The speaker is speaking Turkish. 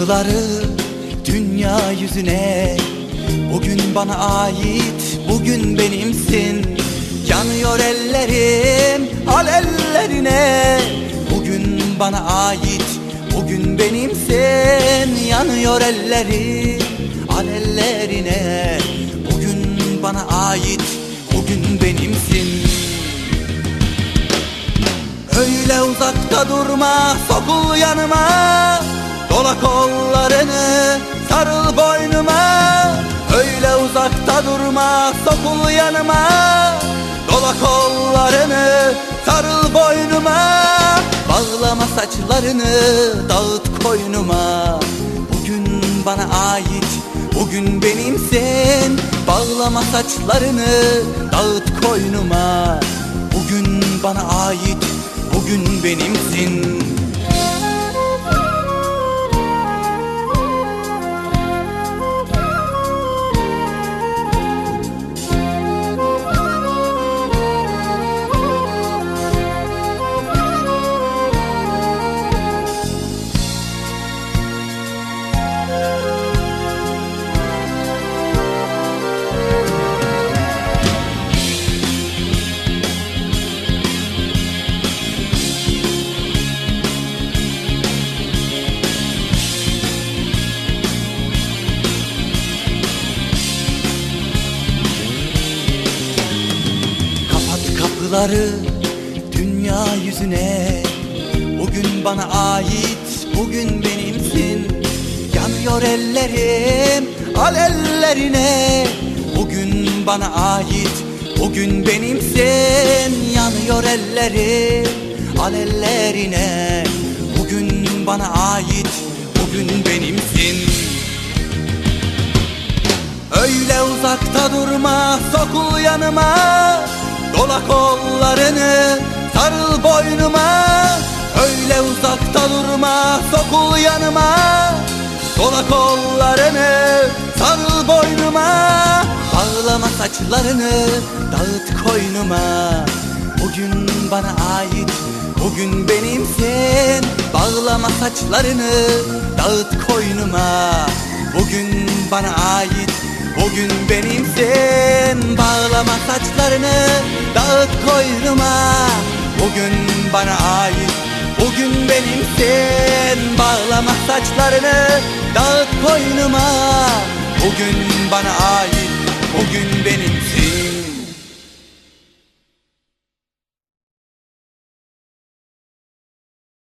kapıları dünya yüzüne. Bugün bana ait, bugün benimsin. Yanıyor ellerim alellerine. Bugün bana ait, bugün benimsin. Yanıyor ellerim alellerine. Bugün bana ait, bugün benimsin. Öyle uzakta durma, sokul yanıma. Dola kollarını, sarıl boynuma. Öyle uzakta durma, sokul yanıma. Dola kollarını, sarıl boynuma. Bağlama saçlarını, dağıt koynuma. Bugün bana ait, bugün benimsin. Bağlama saçlarını, dağıt koynuma. Bugün bana ait, bugün benimsin. Kapıları dünya yüzüne. Bugün bana ait, bugün benimsin. Yanıyor ellerim alellerine. Bugün bana ait, bugün benimsin. Yanıyor ellerim alellerine. Bugün bana ait, bugün benimsin. Öyle uzakta durma, sokul yanıma. Dola kollarını, sarıl boynuma. Öyle uzakta durma, sokul yanıma. Dola kollarını, sarıl boynuma. Bağlama saçlarını, dağıt koynuma. Bugün bana ait, bugün benimsin. Bağlama saçlarını, dağıt koynuma. Bugün bana ait, bugün benimsin. Bağlama saçlarını, dağıt koynuma. Bugün bana ait, bugün benimsin. Bağlama saçlarını, dağıt koynuma. Bugün bana ait, bugün benim.